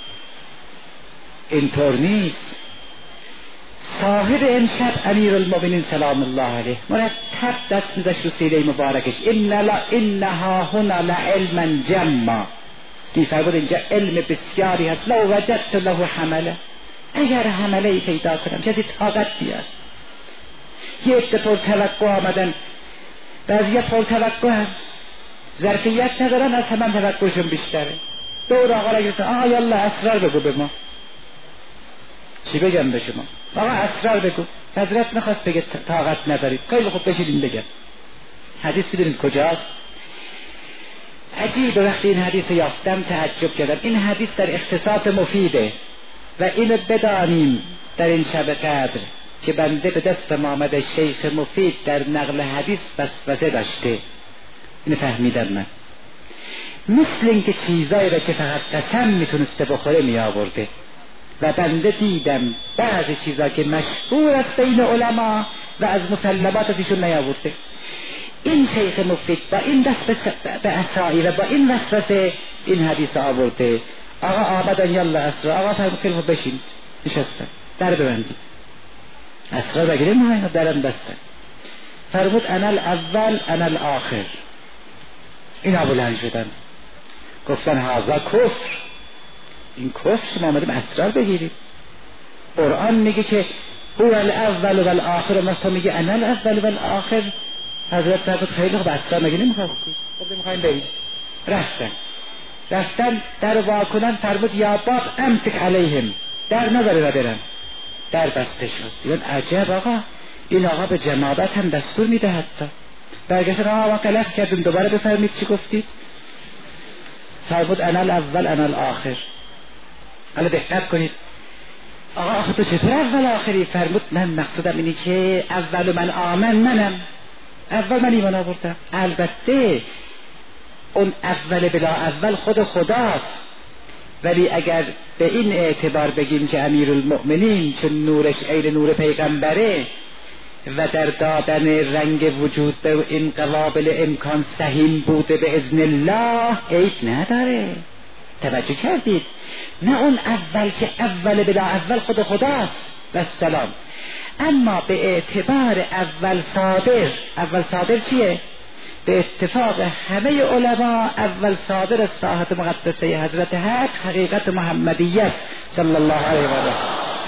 اینطور نیست. صاحب امشب امیرالمومنین سلام الله علیه مرتب دست میذاشت رو سینه مبارکش، انها هنا لعلما جما. میفرمود اینجا علم بسیاری هست. لو وجدت له حمله، اگر حمله ای پیدا کنم کسی طاقت بیاد. یه عده پرتوقع آمدن، بعضی پرتوقع هم ظرفیت ندارن، از همان توقعشون بیشتره. دور آقا را گرفتن، آقا یالا اسرار بگو به ما. چی بگم به شما؟ آقا اسرار بگو. حضرت میخواست بگه طاقت ندارید. خیلی خوب بشیدین بگم. حدیث بدونید کجاست؟ عجیب. وقتی این حدیث رو یافتم تعجب کردم. این حدیث در اختصاص مفیده و اینو بدانیم در این شب قدر که بنده به دست آمده شیخ مفید در نقل حدیث وسوسه داشته. اینو فهمیدم من. مثل اینکه چیزایی را که فقط قسم میتونسته بخوره می آورده و بنده دیدم بعضی چیزا که مشهور است بین علما و از مسلمات ازشون نیاورده. این شیخ مفید با این دست به اصائی و با این وسوسه این حدیث آورده. آقا آمدن یالا اسرار. آقا فرمود خیلی خوب بشین. نشستن. در ببندید. اسرار بگیریم های درم بستن. فرمود انا الاول انا الاخر. اینا بلند شدن گفتن هذا کفر. این کفر، ما آمدیم اسرار بگیریم. قرآن میگه که هو الاول والآخر و تو میگه انا الاول والآخر. حضرت فرمود خیلی خوب اسرار مگه نمیخوام؟ خب میخوایم بریم. رفتن در واکنن. فرمود یا باب امسک علیهم، در نظره و برن. در بسته شد. دیدن عجب آقا، این آقا به جنابت هم دستور میده. حتی برگشتن آقا غلط کردیم، دوباره بفرمید چی گفتید؟ فرمود انا الاول انا الاخر. حالا دقت کنید. آقا آخه تو چطور اول آخری؟ فرمود من مقصودم اینی که اول من آمن منم، اول من ایمان آوردم. البته اون اول بلا اول خود خداست، ولی اگر به این اعتبار بگیم که امیرالمؤمنین چون نورش عین نور پیغمبره و در دادن رنگ وجود به این قوابل امکان سهیم بوده به اذن الله، عیب نداره. توجه کردید؟ نه اون اول که اول بلا اول خود خداست و سلام. اما به اعتبار اول صادر چیه؟ به اتفاق همه علما اول صادر از ساحت مقدسه حضرت حق حقیقت محمدیت صلی الله علیه و آله.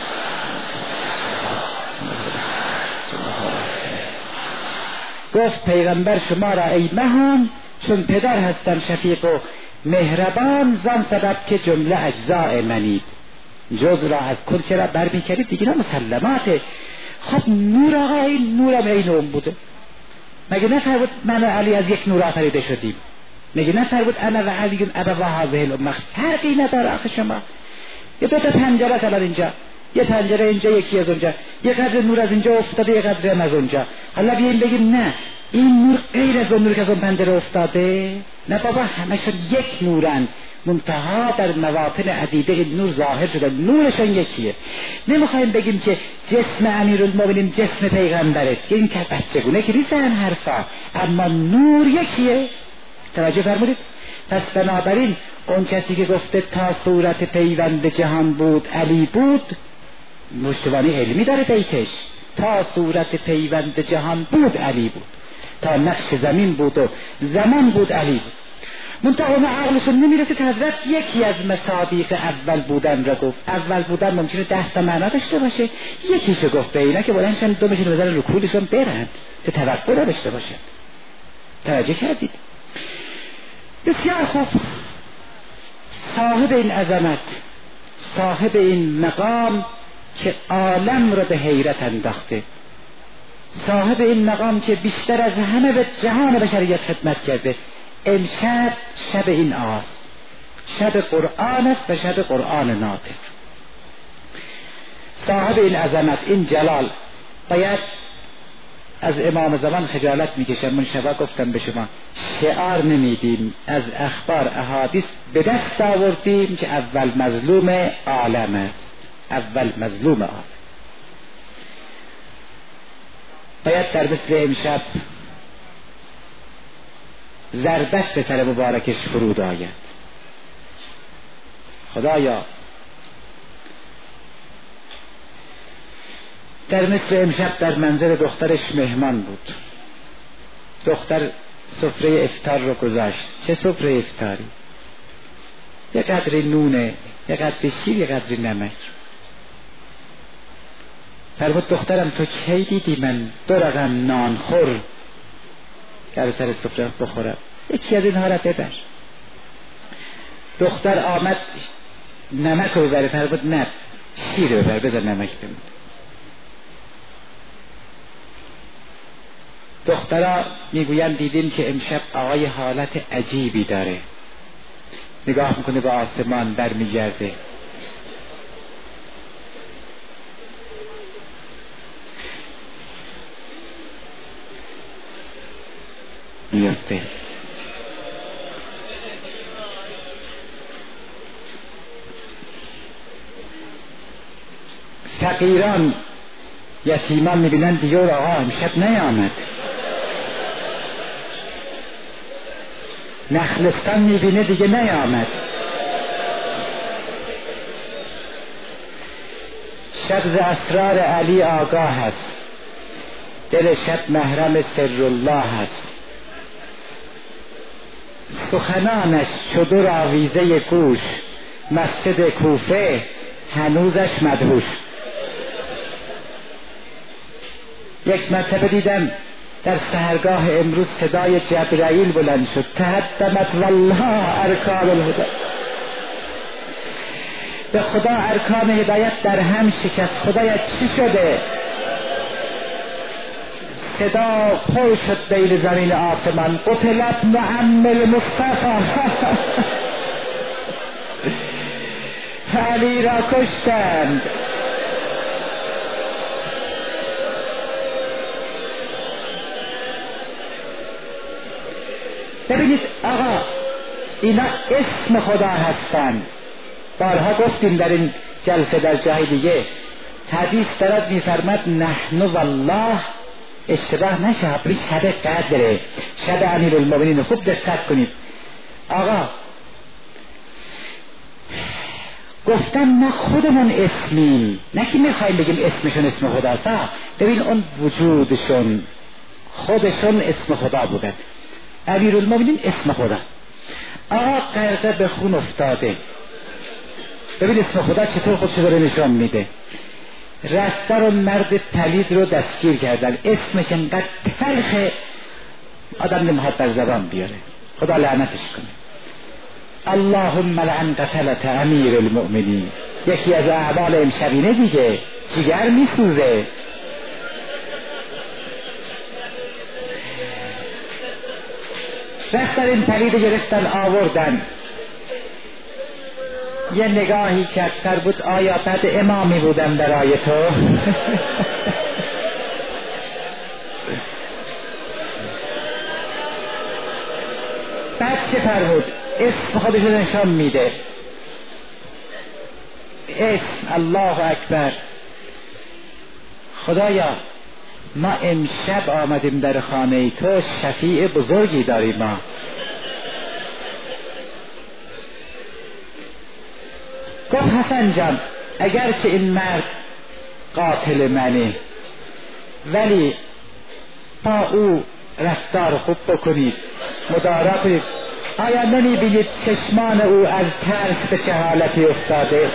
گفت پیغمبر شما را ای مهان چون پدر هستم شفیق و مهربان، زن سبب که جمله اجزاء منید. جز را از کل چرا برمی کردید دیگه نه مسلماته. خب نور آقا این نورم این اون بوده. مگه نفرمود من و علی از یک نور آفریده شدیم؟ مگه نفرمود انا و علی ابوا هذه الامه؟ فرقی نداره آخه شما. یه دو تا پنجره است الان اینجا، یه پنجره اینجا یکی از اونجا، یه قدر نور از اینجا افتاده یه قدر هم از اونجا. حالا بیایم بگیم نه این نور غیر از اون نور که از اون پنجره افتاده. نه بابا همشون یک نورن، منتها در مواطن عدیده این نور ظاهر شده، نورشون یکیه. نمیخوایم بگیم که جسم امیرالمومنین جسم پیغمبره، این که بچگونه که نیستن حرفا، اما نور یکیه. توجه فرمودید؟ پس بنابراین اون کسی که گفته تا صورت پیوند جهان بود علی بود، مشتوانی علمی داره بیتش. تا صورت پیوند جهان بود علی بود، تا نقش زمین بود و زمان بود علی بود. منتها اون عقلشون نمیرسید حضرت یکی از مصادیق اول بودن را گفت. اول بودن ممکنه 10 تا معنا داشته باشه، یکیشو گفت به اینا که بلندشن دومشون بزنن رو کولشون برند که توقع نداشته باشه. توجه کردید؟ بسیار خوب. صاحب این عظمت، صاحب این مقام که عالم را به حیرت انداخته، صاحب این مقام که بیشتر از همه به جهان بشریت خدمت کرده، امشب شب این آست، شب قرآن است و شب قرآن ناطق. صاحب این عظمت، این جلال باید از امام زمان خجالت میکشم. من شبا گفتم به شما شعار نمیدیم، از اخبار احادیث به دست آوردیم که اول مظلوم عالم است، اول مظلوم عالم. باید در مثل امشب ضربت به سر مبارکش فرود آید. خدایا در مثل امشب در منزل دخترش مهمان بود، دختر سفره افطار رو گذاشت. چه سفره افطاری؟ یه قدر نونه، یه قدر شیر، یه قدر نمک. فرمود دخترم تو کی دیدی من 2 رقم نانخور در سر سفره بخورم؟ یکی از اینها را ببر. دختر آمد نمک رو ببره، فرمود نه شیر رو ببر، بذار نمک بمونه. دخترها میگویند دیدیم که امشب آقای حالت عجیبی داره، نگاه میکنه به آسمان برمیگرده. میفته. فقیران یتیمان میبینن دیگه آقا امشب نیامد. نخلستان میبینه دیگه نیامد. شب ز اسرار علی آگاه است، دل شب محرم سر الله است. سخنانش چو 2 آویزه گوش، مسجد کوفه هنوزش مدهوش. یک مرتبه دیدم در سحرگاه امروز صدای جبرائیل بلند شد، تهدمت والله ارکان الهدى. به خدا ارکان هدایت در هم شکست. خدایا چی شده؟ صدا پر شد بین زمین آسمان، قتل ابن عم المصطفى. علی را کشتند. ببینید آقا اینا اسم خدا هستند. بارها گفتیم در این جلسه در جای دیگه، حدیث دارد میفرماد نحن والله، اشتباه نشه، بری شب قدره، شب امیرالمومنین. خوب دقت کنید آقا، گفتم ما خودمون اسمیم، نه که میخوایم بگیم اسمشون اسم خداست. ببین اون وجودشون خودشون اسم خدا بودن. امیرالمومنین اسم خداست. آقا غرقه به خون افتاده، ببین اسم خدا چطور خودشو داره نشان میده. رفتار و مرد پلید رو دستگیر کردن، اسمش انقدر تلخه آدم نمیخواد بر زبان بیاره. خدا لعنتش کنه. اللهم لعن قتلت امیر المؤمنین. یکی از اعمال امشبینه دیگه، جگر میسوزه. رفتن این پلید گرفتن آوردن، یه نگاهی کردتر بود، آیا بد امامی بودم برای تو؟ بعد چه فرمود؟ اسم خودش نشان میده، اسم الله اکبر. خدایا ما امشب آمدیم در خانه تو، شفیع بزرگی داریم ما. گفت حسن جان اگرچه این مرد قاتل منه، ولی با او رفتار خوب بکنید، مدارا کنید. آیا نمی بینید چشمان او از ترس به چه حالتی افتاده؟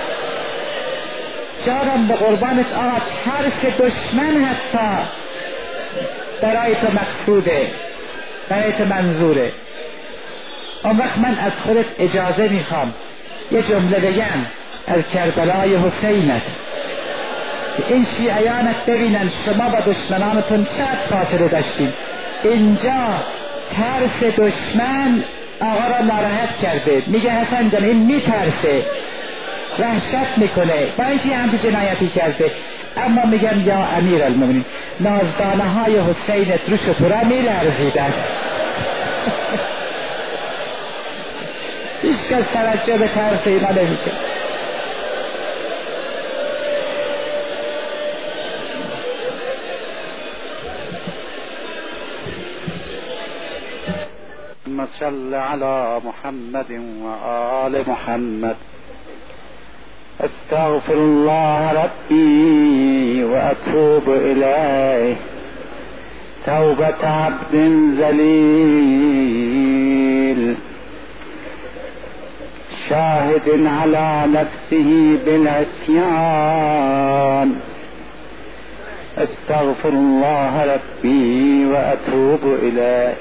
جانم به قربانت آقا، ترس دشمن حتی برای تو مقصوده، برای تو منظوره. اون وقت من از خودت اجازه میخوام یه جمله بگم از کربلای حسینت، این شیعیانت ببینن شما با دشمنانتون چقدر فاصله داشتین. اینجا ترس دشمن آقا را ناراحت کرده، میگه حسن جان این میترسه، وحشت میکنه، باید یه همچه جنایتی کرده. اما میگم یا امیر المؤمنین، نازدانه های حسینت رو شطوره میلرزیدن. هیچ کس توجه به ترس اینا نمیشه. صل على محمد وآل محمد. استغفر الله ربي وأتوب إليه توبة عبد ذليل شاهد على نفسه بالعصيان. استغفر الله ربي وأتوب إليه.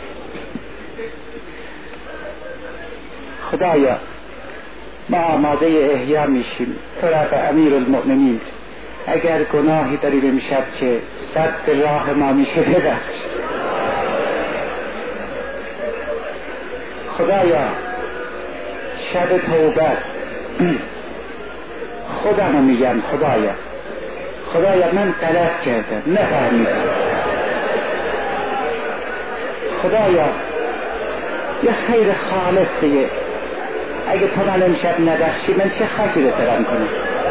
خدایا ما آماده احیا میشیم تو را به امیر المؤمنین، اگر گناهی داریم امشب که صد راه ما میشه ببخش. خدایا شب توبه است، خودمو میگم خدایا من غلط کردم نفهمیدم. خدایا یه خیر خالصیه، اگه تو من امشب ندخشی من چه خاکی رو ترم کنم.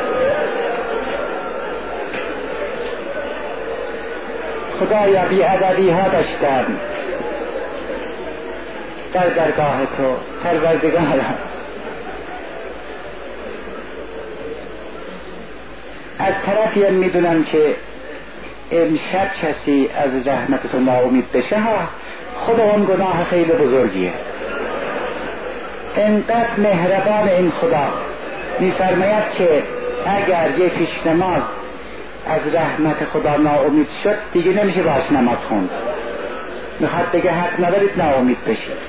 خدایا بی ادبی ها داشتم در درگاه تو پروردگارم. از طرفی هم میدونم که امشب کسی از رحمت تو ناامید بشه ها، خود اون گناه خیلی بزرگیه. انقدر مهربان این خدا میفرماید که اگر یه پیش نماز از رحمت خدا ناامید شد دیگه نمیشه باش نماز خوند. میخواد دیگه حق ندارید ناامید بشید.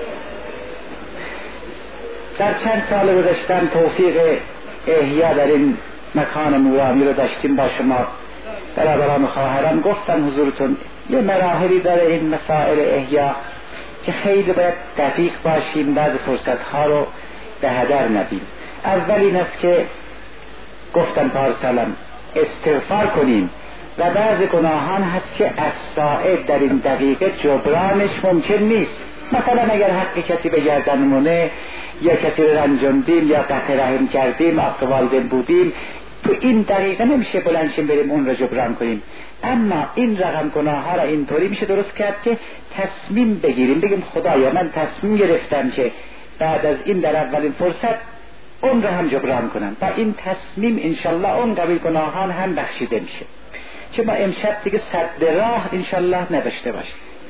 در چند سال گذشتم توفیق احیا در این مکان نورانی رو داشتیم با شما برادران و خواهران. گفتم حضورتون یه مراحلی داره این مسائل احیا که خیلی باید دقیق باشیم، بعد فرصتها رو به هدر ندیم. اول این است که گفتم پارسالم استغفار کنیم و بعض گناهان هست که از ساعت در این دقیقه جبرانش ممکن نیست. مثلا اگر حق کسی به گردنمونه یا کسی رو رنجاندیم یا قطع رحم کردیم، حق والدین بودیم، تو این دقیقه نمیشه بلندشیم بریم اون رو جبران کنیم. اما این رقم گناه ها را اینطوری میشه درست کرد که تصمیم بگیریم، بگیم خدایا من تصمیم گرفتم که بعد از این در اولین فرصت اون را هم جبران کنم. با این تصمیم انشالله اون قبیل گناهان هم بخشیده میشه که ما امشب دیگه صد راه انشالله نداشته باشیم.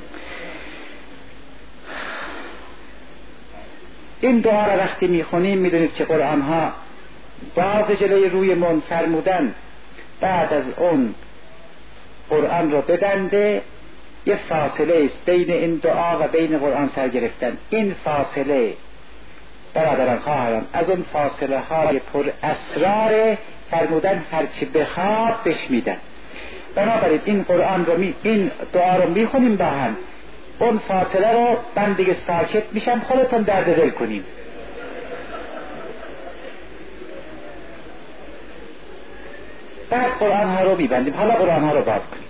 این دعا را وقتی میخونیم میدونید که قرآن ها باز جلوی روی من فرمودن بعد از اون قرآن رو ببنده. یه فاصله است بین این دعا و بین قرآن سر گرفتن. این فاصله برادران خواهران از اون فاصله های پر اسرار فرمودن هرچی بخواد بهش میدن. بنابراین این قرآن رو این دعا رو میخونیم با هم، اون فاصله رو من دیگه ساکت میشم، خودتون درد دل کنیم. بعد قرآن ها رو میبندیم. حالا قرآن ها رو باز کنید.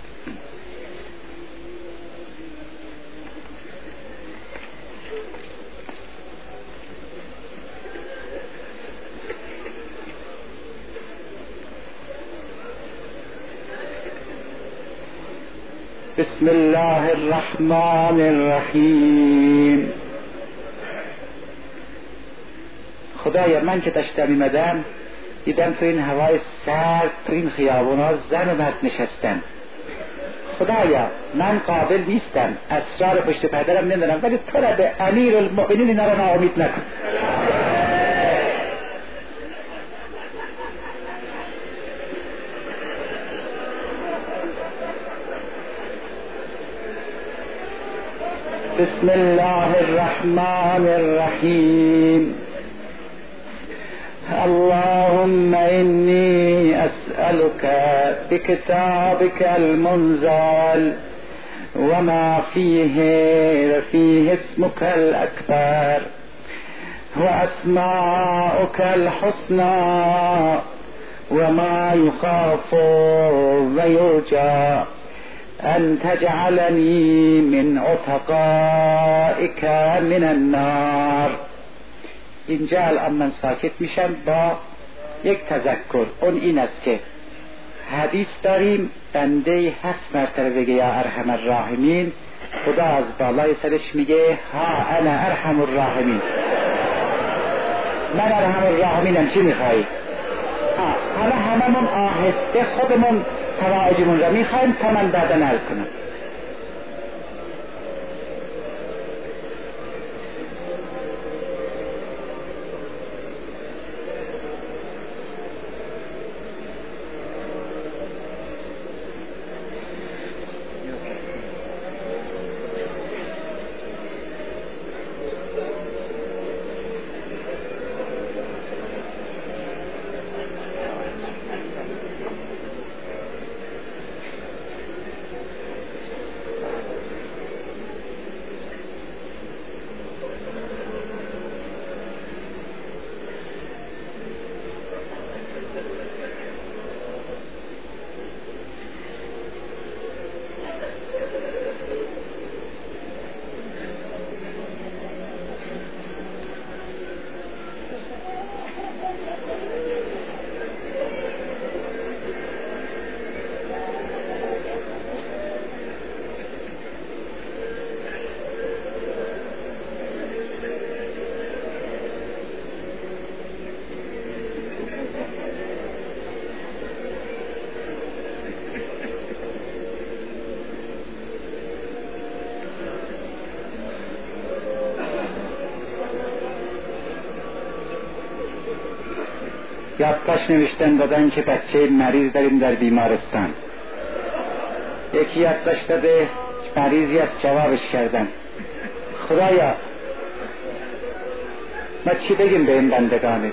بسم الله الرحمن الرحیم. خدایا من که داشتم میمدم دیدم تو این هوای سرد تو این خیابونا زن و مرد نشستن. خدایا من قابل نیستم، اسرار پشت پردرم نمیدونم، ولی تو را به امیر المؤمنین اینا را ناامید نکن. بسم الله الرحمن الرحیم. اللهم إني أسألك بكتابك المنزل وما فيه اسمك الأكبر وأسماؤك الحسنى وما يخاف ويرجى أن تجعلني من عتقائك من النار. اینجا الان من ساکت میشم با یک تذکر. اون این است که حدیث داریم بنده 7 مرتبه بگه یا ارحم الراحمین، خدا از بالای سرش میگه ها انا ارحم الراحمین. من ارحم الراحمینم، چی میخوایی؟ حالا هممون آهسته خودمون توائجمون را میخوایم تا من بعدا عرض کنم. یادداشت نوشتن دادن که بچه مریض داریم در بیمارستان. یکی یادداشت داده مریضی از جوابش کردن خدایا ما چی بگیم به این بندگانت؟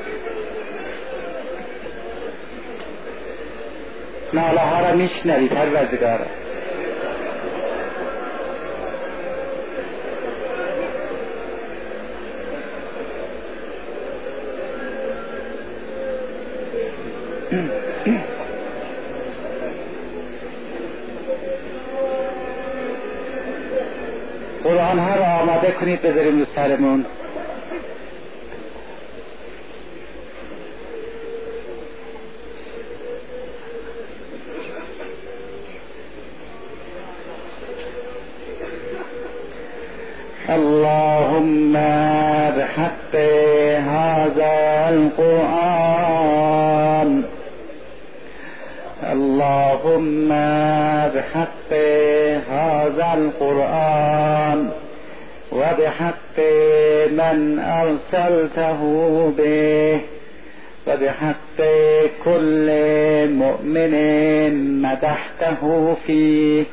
ناله ها را میشنوی پروردگارا. قرآن ها را آماده کنید بذاریم رو سرمون. اللهم بحق هذا القرآن، اللهم بحق هذا القرآن وبحق من أرسلته به وبحق كل مؤمن مدحته فيه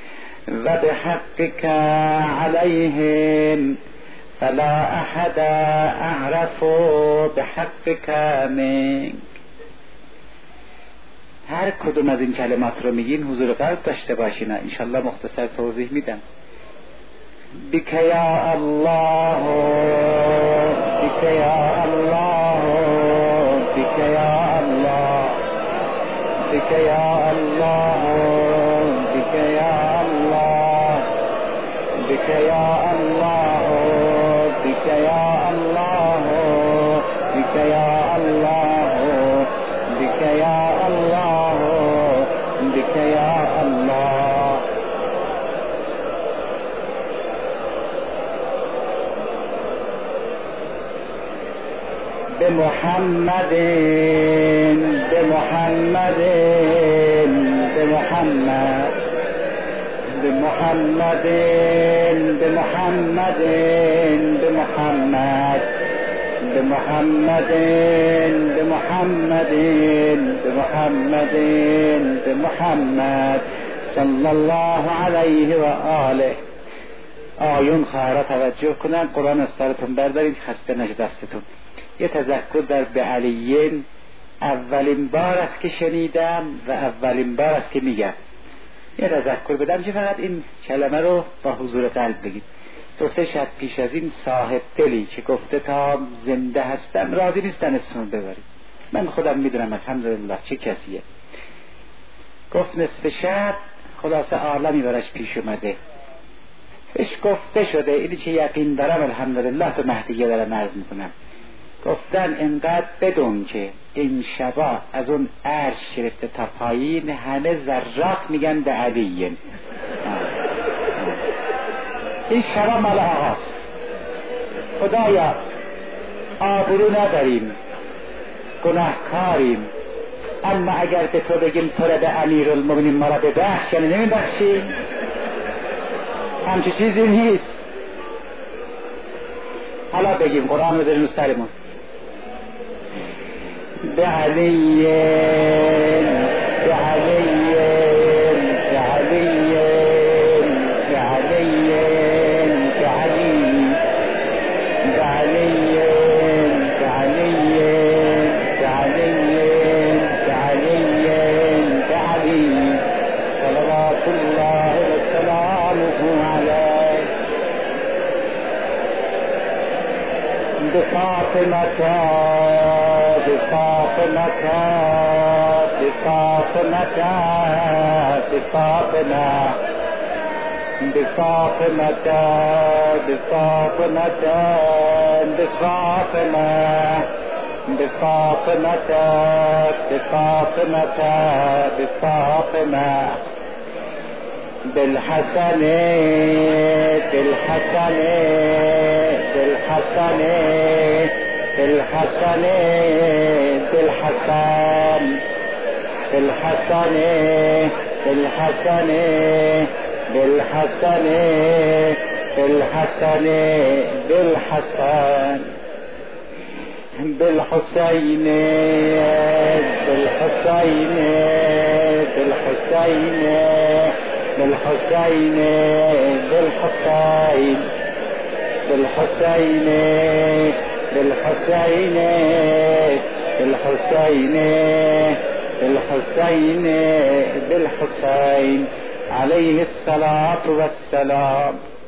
وبحقك عليهم فلا أحد أعرف بحقك منك. هر کدوم از این کلمات رو میگین حضور قلب داشته باشین. انشالله مختصر توضیح میدم. بك یا الله، بك یا الله، بك یا الله، بك یا الله، بك یا الله، بك یا الله، بك یا الله، بك یا الله، بك یا الله، بك یا الله. بمحمد بمحمد بمحمد بمحمد بمحمد بمحمد بمحمد بمحمد بمحمد بمحمد صلی الله علیه و آله. آیون خواهرها توجه کنن، قرآن از سرتون بردارید خسته نشه دستتون. یه تذکر در به علیین اولین بار است که شنیدم و اولین بار است که میگم. یه تذکر بدم که فقط این کلمه رو با حضور قلب بگید. 2-3 شب پیش از این صاحب دلی که گفته تا زنده هستم راضی نیستن اسمون ببرید، من خودم میدونم الحمدلله چه کسیه، گفت نصف شب خلاصه عالمی برش پیش اومده، اش گفته شده اینی که یقین دارم الحمدلله تو مهدیه دارم عرض میکنم، گفتن انقدر بدون که این شبا از اون عرش گرفته تا پایین همه ذرات میگن به علیه. این شبا مال آقاست. خدایا آبرو نداریم، گناهکاریم، اما اگر به تو بگیم تو را به امیرالمومنین ما را ببخش، یعنی نمیبخشی؟ همچه چیزی نیست. حالا بگیم قرآن رو بریم سرمون. به علیه به علیه به علیه به علیه به علی به علیه به علیه به علیه به علیه به علی صلوات الله و سلامه علیه بفاطمة بفاطمة بفاطمة بفاطمة بفاطمة بفاطمة بفاطمة بفاطمة بفاطمة بفاطمة بالحسن بالحسن بالحسن بالحسن بالحسن بالحسن بالحسن بالحسن بالحسن بالحسن بالحسين بالحسين بالحسين بالحسين بالحسين بالحسين بالحسين بالحسين بالحسين بالحسين عليه الصلاة والسلام.